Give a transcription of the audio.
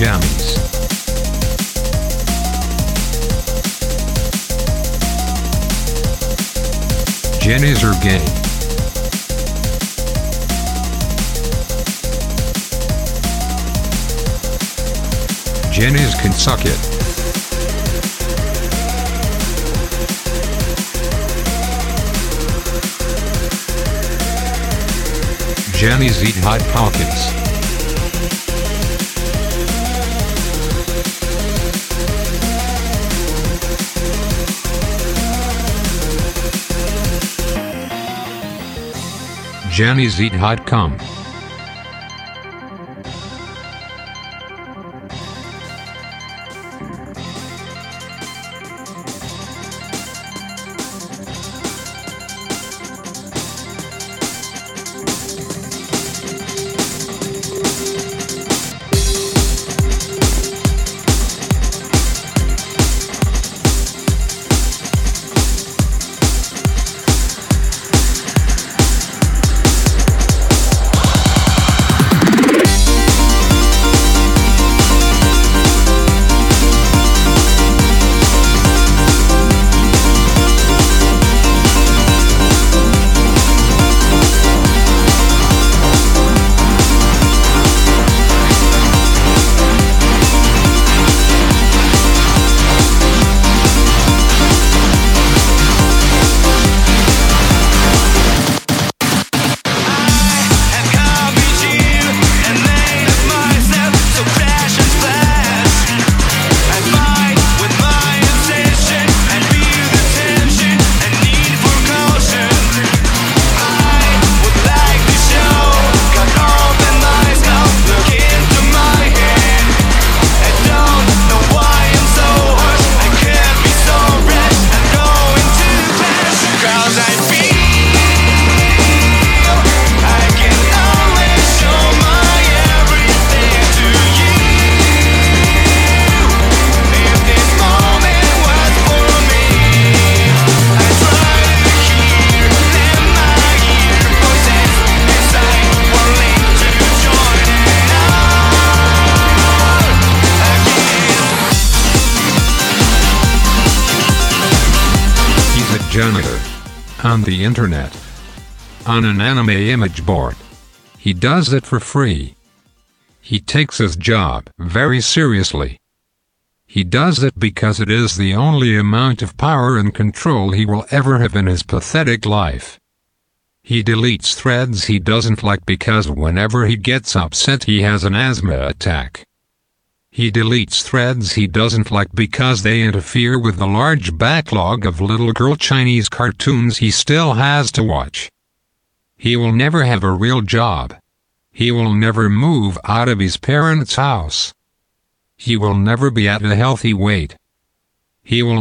jammies. Jennies are gay. Jennies can suck it. Jennies eat Hot Pockets. Jennies eat hot cum. Janitor. On the internet. On an anime image board. He does it for free. He takes his job very seriously. He does it because it is the only amount of power and control he will ever have in his pathetic life. He deletes threads he doesn't like because whenever he gets upset he has an asthma attack. He deletes threads he doesn't like because they interfere with the large backlog of little girl Chinese cartoons he still has to watch. He will never have a real job. He will never move out of his parents' house. He will never be at a healthy weight. He will